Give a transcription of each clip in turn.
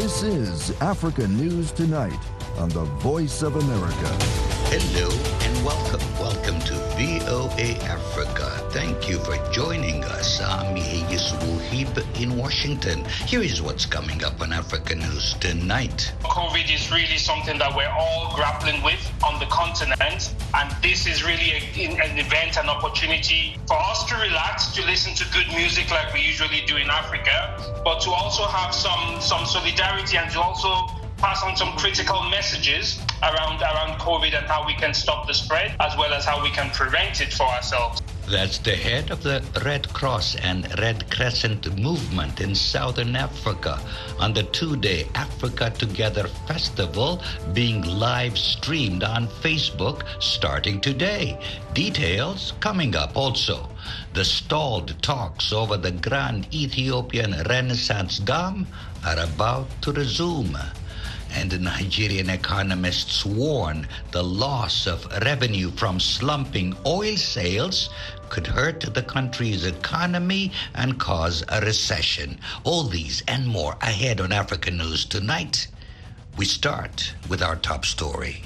This is Africa News Tonight on the Voice of America. Hello and welcome. Welcome to VOA Africa. Thank you for joining us. I'm Yehiyis Wuhib in Washington. Here is what's coming up on Africa News Tonight. COVID is really something that we're all grappling with on the continent. And this is really an event, an opportunity for us to relax, to listen to good music like we usually do in Africa, but to also have some solidarity and to also pass on some critical messages around COVID and how we can stop the spread, as well as how we can prevent it for ourselves. That's the head of the Red Cross and Red Crescent movement in Southern Africa on the two-day Africa Together Festival being live streamed on Facebook starting today. Details coming up also. The stalled talks over the Grand Ethiopian Renaissance Dam are about to resume. And the Nigerian economists warn the loss of revenue from slumping oil sales could hurt the country's economy and cause a recession. All these and more ahead on Africa News Tonight. We start with our top story.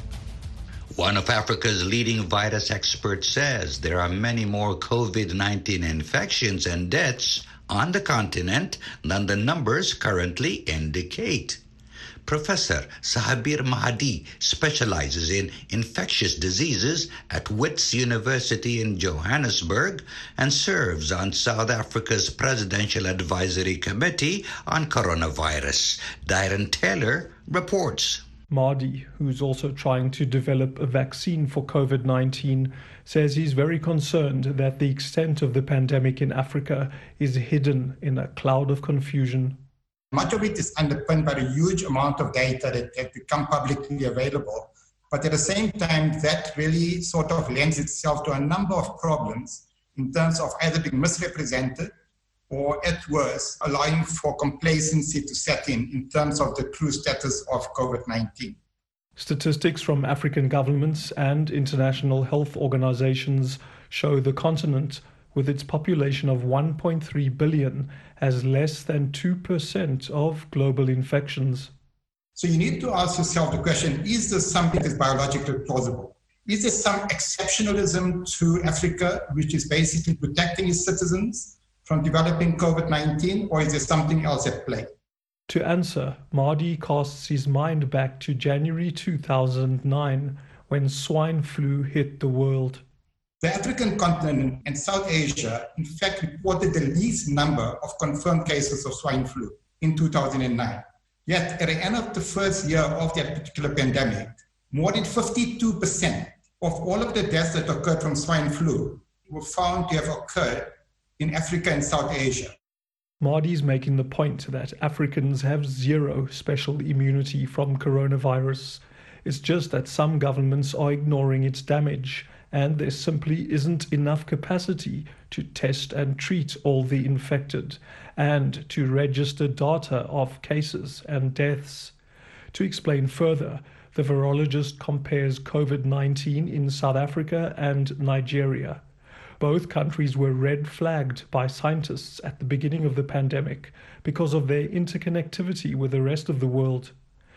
One of Africa's leading virus experts says there are many more COVID-19 infections and deaths on the continent than the numbers currently indicate. Professor Sahabir Mahdi specializes in infectious diseases at Wits University in Johannesburg and serves on South Africa's Presidential Advisory Committee on Coronavirus. Darren Taylor reports. Mahdi, who's also trying to develop a vaccine for COVID-19, says he's very concerned that the extent of the pandemic in Africa is hidden in a cloud of confusion. Much of it is underpinned by a huge amount of data that have become publicly available. But at the same time, that really sort of lends itself to a number of problems in terms of either being misrepresented or, at worst, allowing for complacency to set in terms of the true status of COVID-19. Statistics from African governments and international health organizations show the continent, with its population of 1.3 billion, has less than 2% of global infections. So you need to ask yourself the question, is this something that is biologically plausible? Is there some exceptionalism to Africa, which is basically protecting its citizens from developing COVID-19, or is there something else at play? To answer, Mahdi casts his mind back to January 2009, when swine flu hit the world. The African continent and South Asia, in fact, reported the least number of confirmed cases of swine flu in 2009. Yet, at the end of the first year of that particular pandemic, more than 52% of all of the deaths that occurred from swine flu were found to have occurred in Africa and South Asia. Mahdi's making the point that Africans have zero special immunity from coronavirus. It's just that some governments are ignoring its damage, and there simply isn't enough capacity to test and treat all the infected and to register data of cases and deaths. To explain further, the virologist compares COVID-19 in South Africa and Nigeria. Both countries were red flagged by scientists at the beginning of the pandemic because of their interconnectivity with the rest of the world.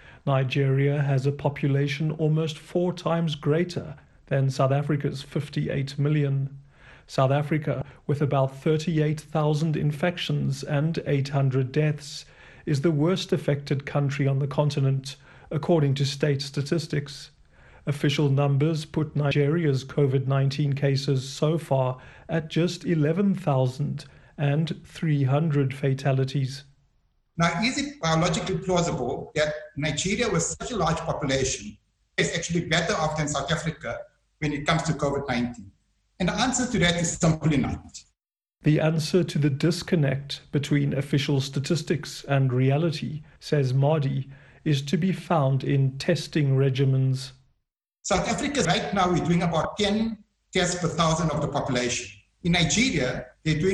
Nigeria has a population almost 4 times greater than South Africa's 58 million. South Africa, with about 38,000 infections and 800 deaths, is the worst affected country on the continent, according to state statistics. Official numbers put Nigeria's COVID-19 cases so far at just 11,000 and 300 fatalities. Now, is it biologically plausible that Nigeria, with such a large population, is actually better off than South Africa when it comes to COVID-19? And the answer to that is simply not. The answer to the disconnect between official statistics and reality, says Mahdi, is to be found in testing regimens. South Africa, right now, we're doing about 10 tests per 1,000 of the population. In Nigeria, they're doing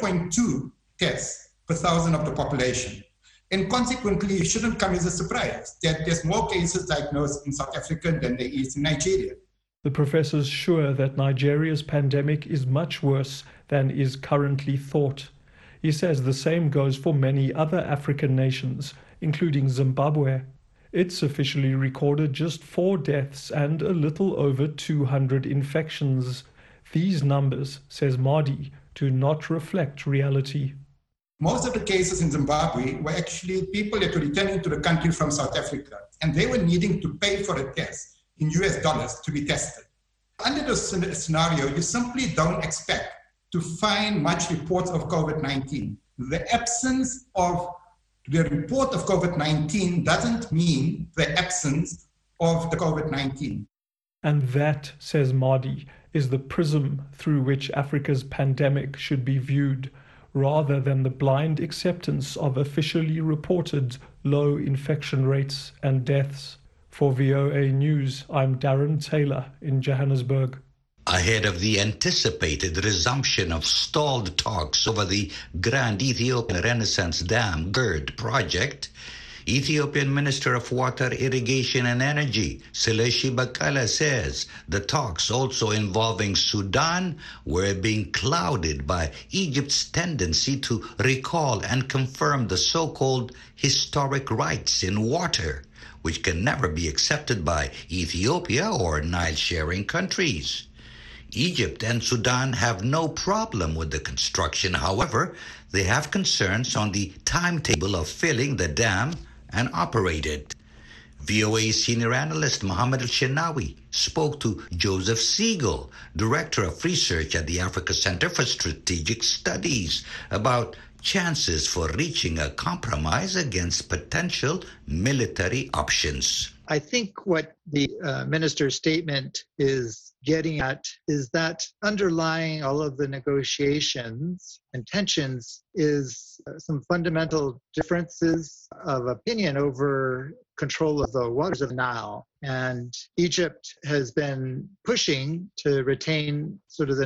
0.2 tests per 1,000 of the population. And consequently, it shouldn't come as a surprise that there's more cases diagnosed in South Africa than there is in Nigeria. The professor's sure that Nigeria's pandemic is much worse than is currently thought. He says the same goes for many other African nations, including Zimbabwe. It's officially recorded just 4 deaths and a little over 200 infections. These numbers, says Mahdi, do not reflect reality. Most of the cases in Zimbabwe were actually people that were returning to the country from South Africa, and they were needing to pay for a test in US dollars to be tested. Under this scenario, you simply don't expect to find much reports of COVID-19. The absence of the report of COVID-19 doesn't mean the absence of the COVID-19. And that, says Mahdi, is the prism through which Africa's pandemic should be viewed, rather than the blind acceptance of officially reported low infection rates and deaths. For VOA News, I'm Darren Taylor in Johannesburg. Ahead of the anticipated resumption of stalled talks over the Grand Ethiopian Renaissance Dam GERD project, Ethiopian Minister of Water, Irrigation and Energy, Seleshi Bakala, says the talks also involving Sudan were being clouded by Egypt's tendency to recall and confirm the so-called historic rights in water, which can never be accepted by Ethiopia or Nile-sharing countries. Egypt and Sudan have no problem with the construction. However, they have concerns on the timetable of filling the dam and operate it. VOA senior analyst Mohammed El-Shenawi spoke to Joseph Siegel, Director of Research at the Africa Center for Strategic Studies, about chances for reaching a compromise against potential military options. I think what the minister's statement is getting at is that underlying all of the negotiations and tensions is some fundamental differences of opinion over control of the waters of the Nile. And Egypt has been pushing to retain sort of the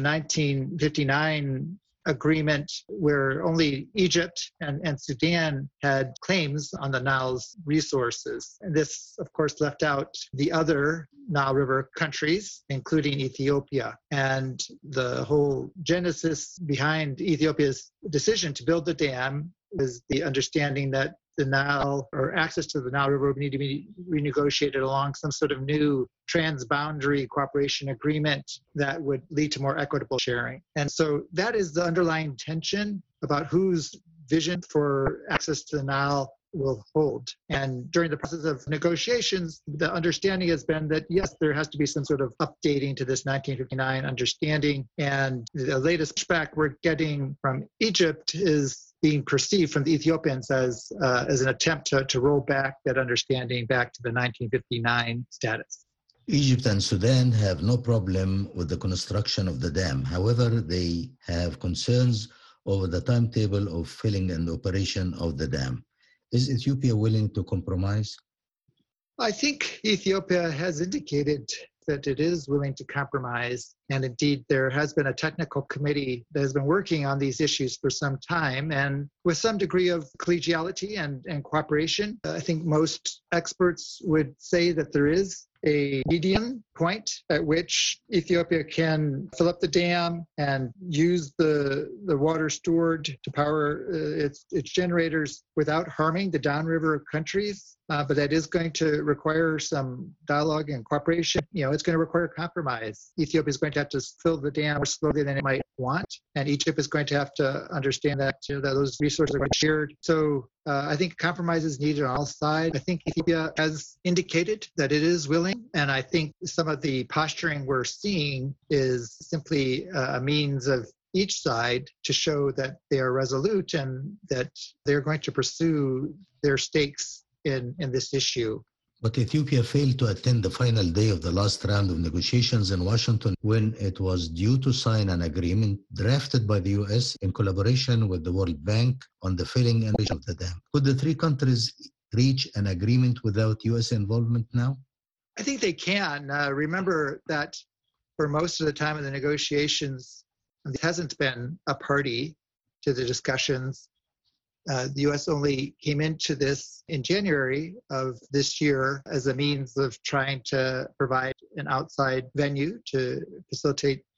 1959 agreement where only Egypt and Sudan had claims on the Nile's resources. And this, of course, left out the other Nile River countries, including Ethiopia. And the whole genesis behind Ethiopia's decision to build the dam is the understanding that the Nile, or access to the Nile River, would need to be renegotiated along some sort of new transboundary cooperation agreement that would lead to more equitable sharing. And so that is the underlying tension about whose vision for access to the Nile will hold. And during the process of negotiations, the understanding has been that, yes, there has to be some sort of updating to this 1959 understanding. And the latest pushback we're getting from Egypt is being perceived from the Ethiopians as an attempt to roll back that understanding back to the 1959 status. Egypt and Sudan have no problem with the construction of the dam. However, they have concerns over the timetable of filling and operation of the dam. Is Ethiopia willing to compromise? I think Ethiopia has indicated that it is willing to compromise. And indeed, there has been a technical committee that has been working on these issues for some time, and with some degree of collegiality and cooperation. I think most experts would say that there is a median point at which Ethiopia can fill up the dam and use the water stored to power its generators without harming the downriver countries. But that is going to require some dialogue and cooperation. It's going to require compromise. Ethiopia is going to have to fill the dam more slowly than it might want, and Egypt is going to have to understand that that those resources are going to be shared. So I think compromise is needed on all sides. I think Ethiopia has indicated that it is willing, and I think some of the posturing we're seeing is simply a means of each side to show that they are resolute and that they're going to pursue their stakes in this issue. But Ethiopia failed to attend the final day of the last round of negotiations in Washington when it was due to sign an agreement drafted by the U.S. in collaboration with the World Bank on the filling and operation of the dam. Could the three countries reach an agreement without U.S. involvement now? I think they can. Remember that for most of the time of the negotiations, it hasn't been a party to the discussions. The U.S. only came into this in January of this year as a means of trying to provide an outside venue to facilitate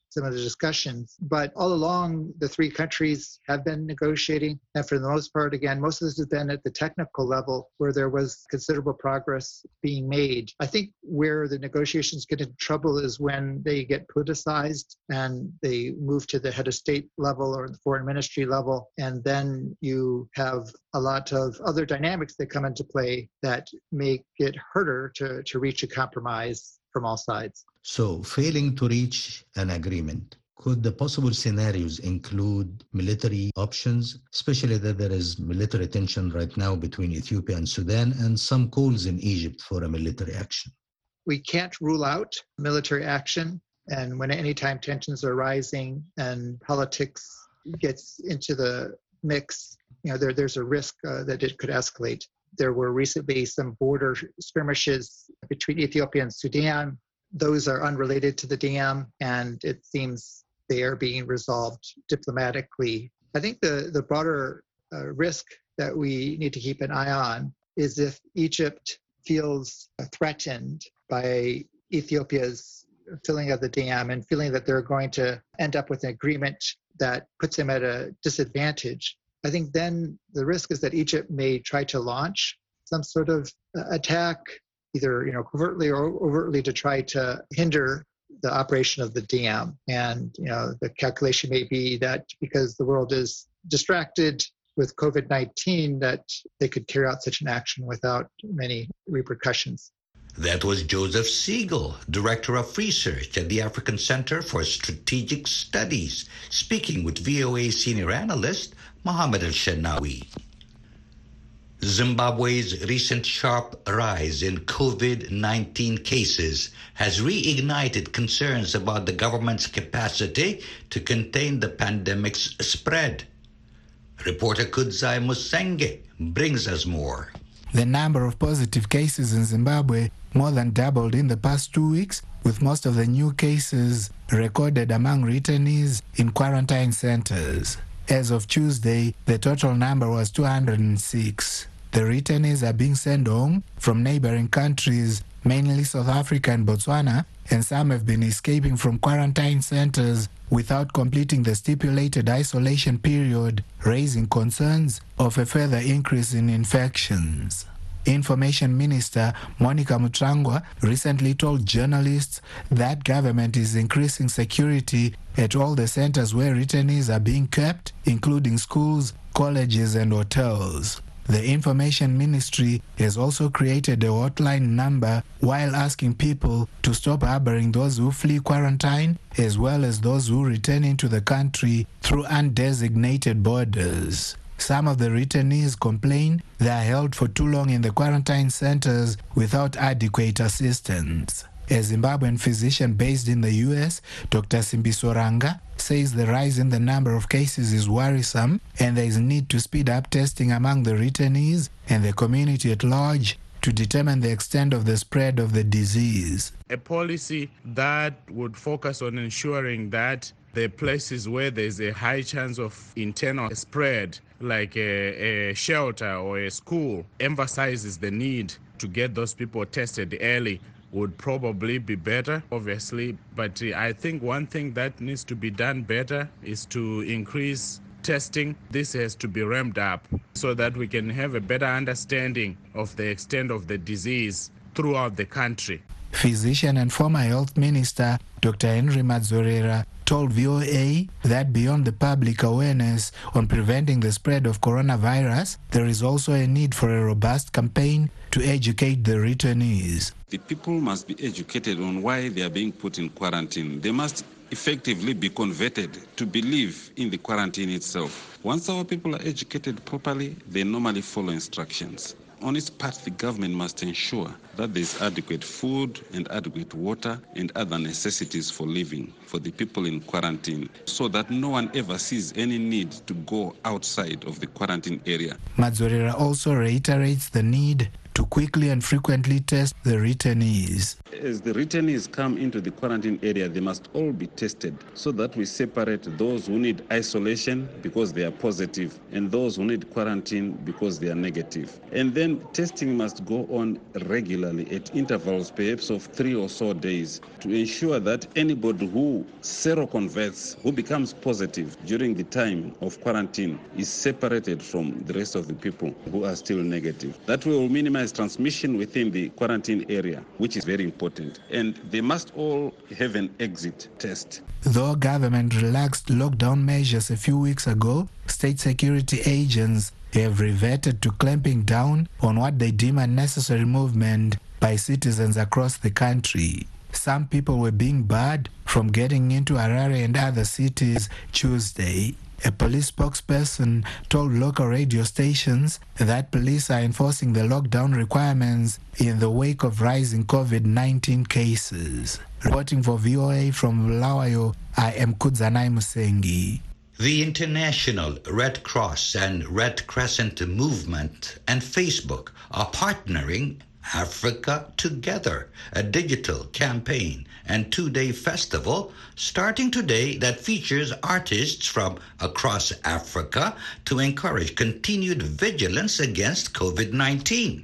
some of the discussions. But all along, the three countries have been negotiating. And for the most part, again, most of this has been at the technical level where there was considerable progress being made. I think where the negotiations get into trouble is when they get politicized and they move to the head of state level or the foreign ministry level. And then you have a lot of other dynamics that come into play that make it harder to reach a compromise from all sides. So, failing to reach an agreement, could the possible scenarios include military options, especially that there is military tension right now between Ethiopia and Sudan and some calls in Egypt for a military action? We can't rule out military action. And when anytime tensions are rising and politics gets into the mix, there's a risk that it could escalate. There were recently some border skirmishes between Ethiopia and Sudan. Those are unrelated to the dam, and it seems they are being resolved diplomatically. I think the broader risk that we need to keep an eye on is if Egypt feels threatened by Ethiopia's filling of the dam and feeling that they're going to end up with an agreement that puts them at a disadvantage. I think then the risk is that Egypt may try to launch some sort of attack, either covertly or overtly, to try to hinder the operation of the dam. And the calculation may be that because the world is distracted with COVID-19, that they could carry out such an action without many repercussions. That was Joseph Siegel, Director of Research at the African Center for Strategic Studies, speaking with VOA senior analyst Mohammed El-Shenawi. Zimbabwe's recent sharp rise in COVID-19 cases has reignited concerns about the government's capacity to contain the pandemic's spread. Reporter Kudzai Musenge brings us more. The number of positive cases in Zimbabwe more than doubled in the past 2 weeks, with most of the new cases recorded among returnees in quarantine centers. As of Tuesday, the total number was 206. The returnees are being sent home from neighboring countries, mainly South Africa and Botswana, and some have been escaping from quarantine centers without completing the stipulated isolation period, raising concerns of a further increase in infections. Information Minister Monica Mutrangwa recently told journalists that government is increasing security at all the centers where returnees are being kept, including schools, colleges, and hotels. The Information Ministry has also created a hotline number while asking people to stop harboring those who flee quarantine, as well as those who return into the country through undesignated borders. Some of the returnees complain they are held for too long in the quarantine centers without adequate assistance. A Zimbabwean physician based in the US, Dr. Simbiso Ranga, says the rise in the number of cases is worrisome and there is a need to speed up testing among the returnees and the community at large to determine the extent of the spread of the disease. A policy that would focus on ensuring that the places where there's a high chance of internal spread, like a shelter or a school, emphasizes the need to get those people tested early, would probably be better, obviously. But I think one thing that needs to be done better is to increase testing. This has to be ramped up so that we can have a better understanding of the extent of the disease throughout the country. Physician and former health minister Dr. Henry Madzorera told VOA that beyond the public awareness on preventing the spread of coronavirus, there is also a need for a robust campaign to educate the returnees. The people must be educated on why they are being put in quarantine. They must effectively be converted to believe in the quarantine itself. Once our people are educated properly, they normally follow instructions. On its part, the government must ensure that there is adequate food and adequate water and other necessities for living for the people in quarantine, so that no one ever sees any need to go outside of the quarantine area. Madzorera also reiterates the need to to quickly and frequently test the returnees. As the returnees come into the quarantine area, they must all be tested so that we separate those who need isolation because they are positive and those who need quarantine because they are negative. And then testing must go on regularly at intervals perhaps of 3 or so days to ensure that anybody who seroconverts, who becomes positive during the time of quarantine, is separated from the rest of the people who are still negative. That will minimize transmission within the quarantine area, which is very important. And they must all have an exit test. Though government relaxed lockdown measures a few weeks ago, state security agents have reverted to clamping down on what they deem unnecessary movement by citizens across the country. Some people were being barred from getting into Harare and other cities Tuesday. A police spokesperson told local radio stations that police are enforcing the lockdown requirements in the wake of rising COVID-19 cases. Reporting for VOA from Bulawayo, I am Kudzanai Musengi. The International Red Cross and Red Crescent Movement and Facebook are partnering Africa Together, a digital campaign and 2-day festival starting today that features artists from across Africa to encourage continued vigilance against COVID-19.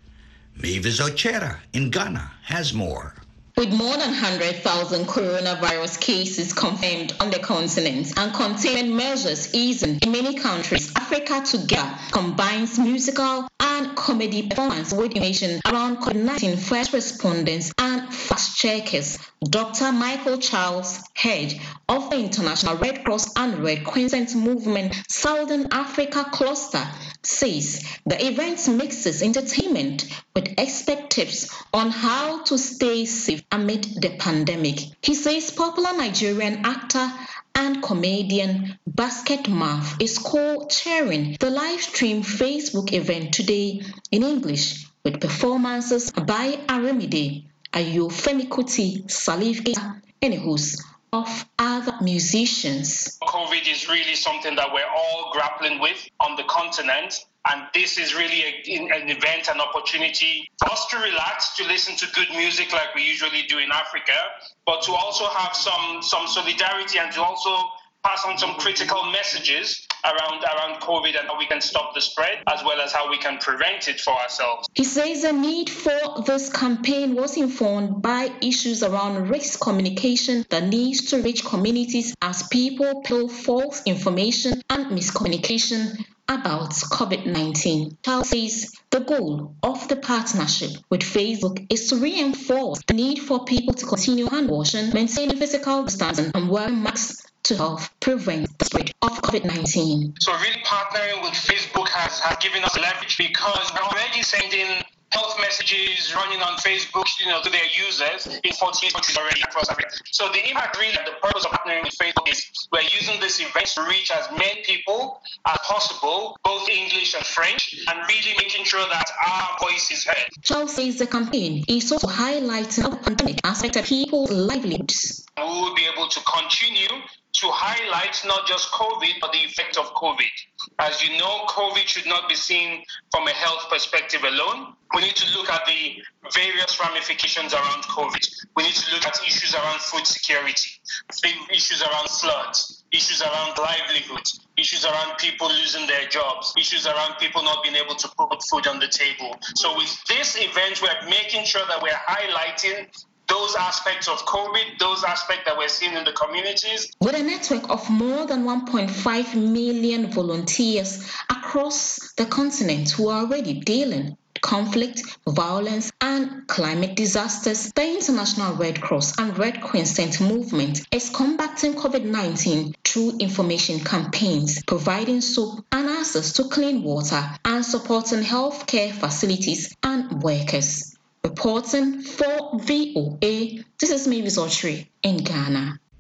Mavis Ochera in Ghana has more. With more than 100,000 coronavirus cases confirmed on the continent and containment measures easing in many countries, Africa Together combines musical and comedy performance with information around COVID-19 first responders and fast checkers. Dr. Michael Charles, head of the International Red Cross and Red Crescent Movement Southern Africa Cluster, says the event mixes entertainment with expert tips on how to stay safe amid the pandemic. He says popular Nigerian actor and comedian Basket Mouth is co-chairing the live stream Facebook event today in English with performances by Aramide, Ayofemi Kuti, Salif Keita, and a host of other musicians. COVID is really something that we're all grappling with on the continent. And this is really an event, an opportunity for us to relax, to listen to good music like we usually do in Africa, but to also have some solidarity and to also pass on some critical messages around COVID and how we can stop the spread, as well as how we can prevent it for ourselves. He says the need for this campaign was informed by issues around risk communication that needs to reach communities as people peddle false information and miscommunication about COVID-19. Charles says the goal of the partnership with Facebook is to reinforce the need for people to continue hand washing, maintaining physical distancing, and wearing masks to help prevent the spread of COVID-19. So really partnering with Facebook has given us leverage because we're already sending health messages running on Facebook, to their users in 40 countries already across Africa. So the impact really, the purpose of partnering with Facebook is we're using this event to reach as many people as possible, both English and French, and really making sure that our voice is heard. Charles says the campaign is also highlighting how the pandemic affected people's livelihoods. We will be able to continue to highlight not just COVID, but the effect of COVID. As you know, COVID should not be seen from a health perspective alone. We need to look at the various ramifications around COVID. We need to look at issues around food security, issues around floods, issues around livelihoods, issues around people losing their jobs, issues around people not being able to put food on the table. So with this event, we're making sure that we're highlighting those aspects of COVID, those aspects that we're seeing in the communities. With a network of more than 1.5 million volunteers across the continent who are already dealing with conflict, violence, and climate disasters, the International Red Cross and Red Crescent Movement is combating COVID-19 through information campaigns, providing soap and access to clean water, and supporting healthcare facilities and workers. Reporting for VOA, this is Mavis Ochre in Ghana.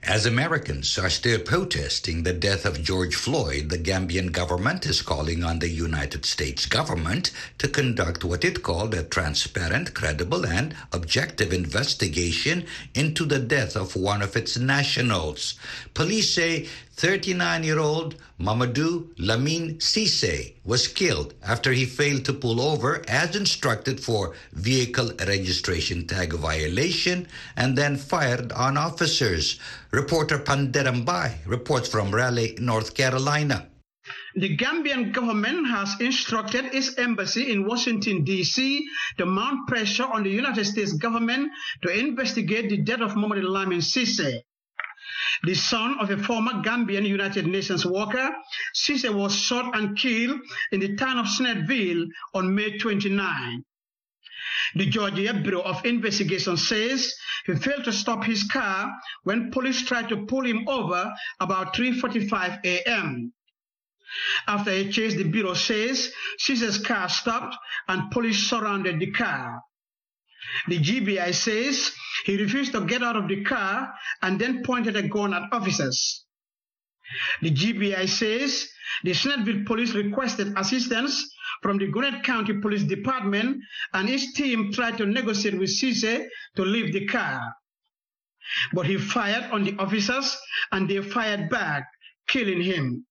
As Americans are still protesting the death of George Floyd, the Gambian government is calling on the United States government to conduct what it called a transparent, credible, and objective investigation into the death of one of its nationals. Police say 39-year-old Mamadou Lamine Cisse was killed after he failed to pull over as instructed for vehicle registration tag violation and then fired on officers. Reporter Panderambai reports from Raleigh, North Carolina. The Gambian government has instructed its embassy in Washington, D.C. to mount pressure on the United States government to investigate the death of Mamadou Lamine Cisse. The son of a former Gambian United Nations worker, Cisse was shot and killed in the town of Snellville on May 29. The Georgia Bureau of Investigation says he failed to stop his car when police tried to pull him over about 3:45 a.m. After a chase, the Bureau says Cisse's car stopped and police surrounded the car. The GBI says he refused to get out of the car and then pointed a gun at officers. The GBI says the Snellville police requested assistance from the Gwinnett County Police Department and his team tried to negotiate with Cisse to leave the car. But he fired on the officers and they fired back, killing him.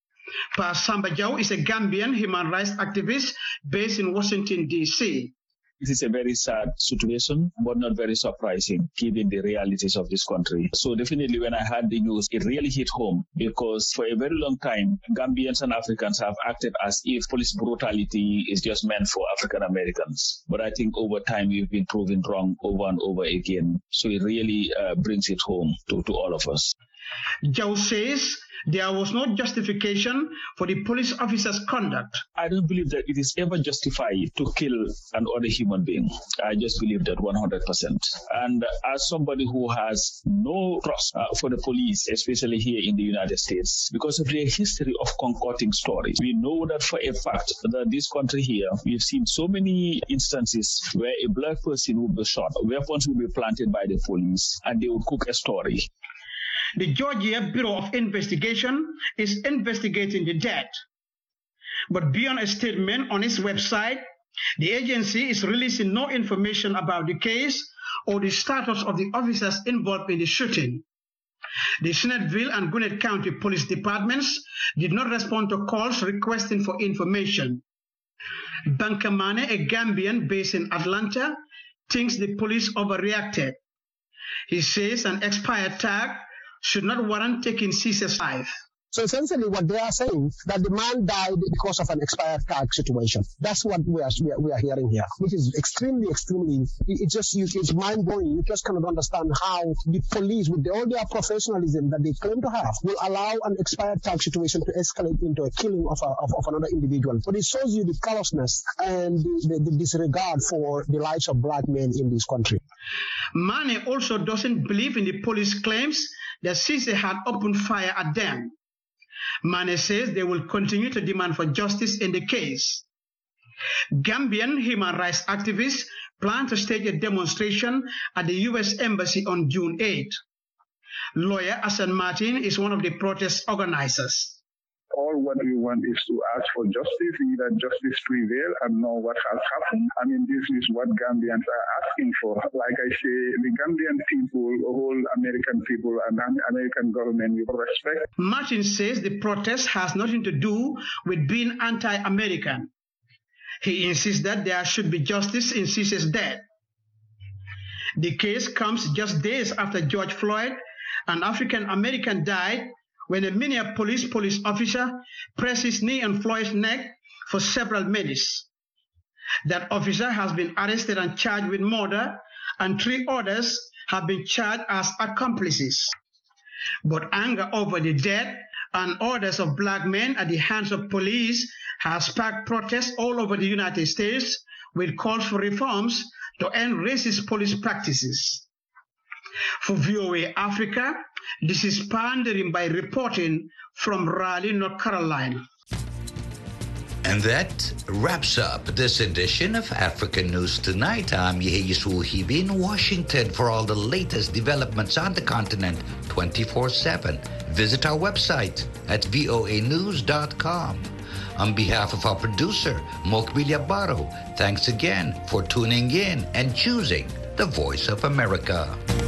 Pa Samba Jaw is a Gambian human rights activist based in Washington, D.C. It is a very sad situation, but not very surprising, given the realities of this country. So definitely when I heard the news, it really hit home, because for a very long time, Gambians and Africans have acted as if police brutality is just meant for African Americans. But I think over time, we've been proven wrong over and over again. So it really brings it home to all of us. Joe says there was no justification for the police officer's conduct. I don't believe that it is ever justified to kill another human being. I just believe that 100%. And as somebody who has no trust for the police, especially here in the United States, because of their history of concocting stories, we know that for a fact that this country here, we've seen so many instances where a black person will be shot, weapons will be planted by the police, and they will cook a story. The Georgia Bureau of Investigation is investigating the death. But beyond a statement on its website, the agency is releasing no information about the case or the status of the officers involved in the shooting. The Snellville and Gwinnett County Police Departments did not respond to calls requesting for information. Bankamane, a Gambian based in Atlanta, thinks the police overreacted. He says an expired tag should not warrant taking Cisse's life. So essentially what they are saying, that the man died because of an expired tag situation. That's what we are hearing here, which is extremely, it's mind-blowing. You just cannot understand how the police, with all their professionalism that they claim to have, will allow an expired tag situation to escalate into a killing of another individual. But it shows you the callousness and the disregard for the lives of black men in this country. Mane also doesn't believe in the police claims that Cisse had opened fire at them. Mane says they will continue to demand for justice in the case. Gambian human rights activists plan to stage a demonstration at the U.S. Embassy on June 8. Lawyer Hassan Martin is one of the protest organizers. All what we want is to ask for justice, that justice prevail and know what has happened. I mean, this is what Gambians are asking for. Like I say, the Gambian people, whole American people and American government will respect. Martin says the protest has nothing to do with being anti-American. He insists that there should be justice in Cisse's death. The case comes just days after George Floyd, an African-American, died when a Minneapolis police officer pressed his knee on Floyd's neck for several minutes. That officer has been arrested and charged with murder, and 3 others have been charged as accomplices. But anger over the death and orders of black men at the hands of police has sparked protests all over the United States with calls for reforms to end racist police practices. For VOA Africa, this is Pandering by reporting from Raleigh, North Carolina. And that wraps up this edition of African News Tonight. I'm Yehisu Hibi in Washington for all the latest developments on the continent 24/7. Visit our website at voanews.com. On behalf of our producer, Mokbilia Baro, thanks again for tuning in and choosing the Voice of America.